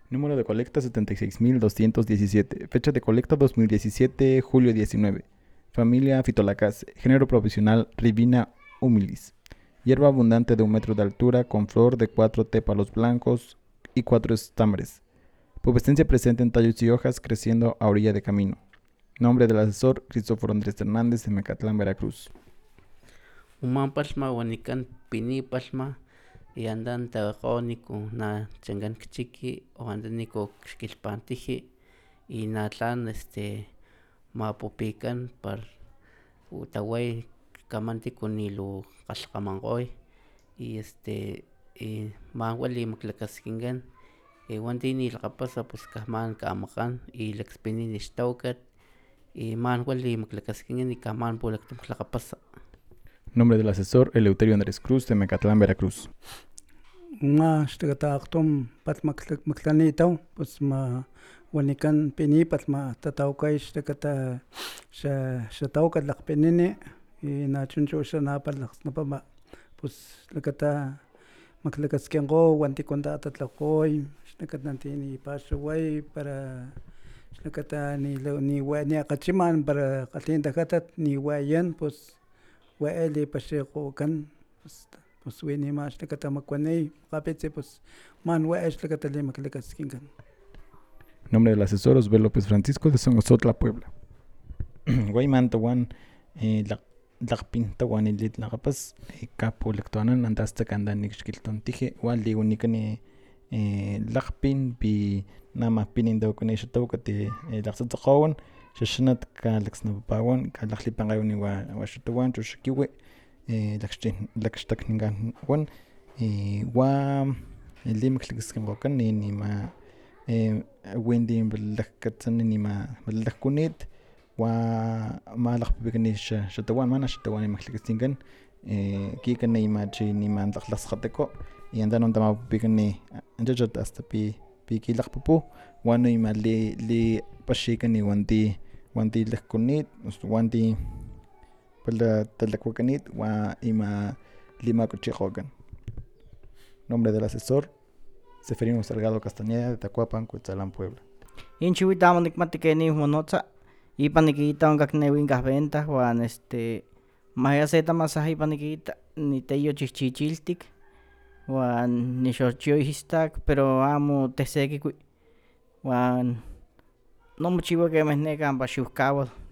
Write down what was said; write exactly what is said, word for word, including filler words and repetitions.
Número de colecta setenta y seis mil doscientos diecisiete. Fecha de colecta dos mil diecisiete, julio diecinueve. Familia Phytolacase. Género profesional Ribina humilis. Hierba abundante de un metro de altura con flor de cuatro tépalos blancos y cuatro estambres. Pubescencia presente en tallos y hojas creciendo a orilla de camino. Nombre del asesor Cristóforo Andrés Hernández de Mecatlán, Veracruz. Uman palma wanikan pini palma y andan tabacónico na changan kichiki o andan nico xquilpantiji y natlan este mapopican par utaway kamantico nilu qalqamangoy y este y mawali maklakaskingan y wanti nilqapasa pues kahman kamakan y lakspini nishtawkat y man wali maklakaskingan y kahman pulaktum tlaqapasa. Nombre del asesor Eleuterio Andrés Cruz de Mecatlán, Veracruz. Nga xtakataqtum patmaklanitaw pues ma wanikan pini patma tatawkay xtakata xa xatawkat laqpinini y nachunchu xanapalaq napama pues lakata maklakaskinqo wantikunta tatlaqoy xtakatantini paxaway para xlakata ni ni ni aqachiman para qalin tajatat ni wayan pues wa'eli paxiqokan pues wini ma xlakata makuaney qapitzi pues man wa'e xlakata limaklakaskinkan. Nombre del asesor Osbel López Francisco de Songosotla, Puebla. Guayman tawan laqpin tawan ilit laqapas kapo lektuanan antasta kandan nikxkilton tije wali unikani laqpin pi nama pinin dawkani xatawkati laqsatzaqawan xaxanat ka laksnapapawan ka laqlipanqayuni wa waxatawan chuxkiwi lakxtakningan wan wa limaklakaskinqokan nima windi balakkatzani nima balakkunit wa malaqpipikani xatawan mana xatawan imaklakaskinkan kikan nimachi nima tlaqlasqateko y andanon tamapipikani anchachat hasta pi pi kilaqpupu wano ima li li paxikani wanti wanti lakkunit wanti pala talakwakanit wa ima limakuchiqokan. Nombre del asesor Seferino Salgado Castañeda de Tacuapan, Cuetzalan, Puebla. Inchihuitamo nikmatikeni monotza ipan nikita onkaknewinka venta wan este maya seta masaje ipan nikita niteyo chichichiltik wan nixochiohistak pero amo tehsekikui wan nomochiua kemeh neka ompa xiuhkawatl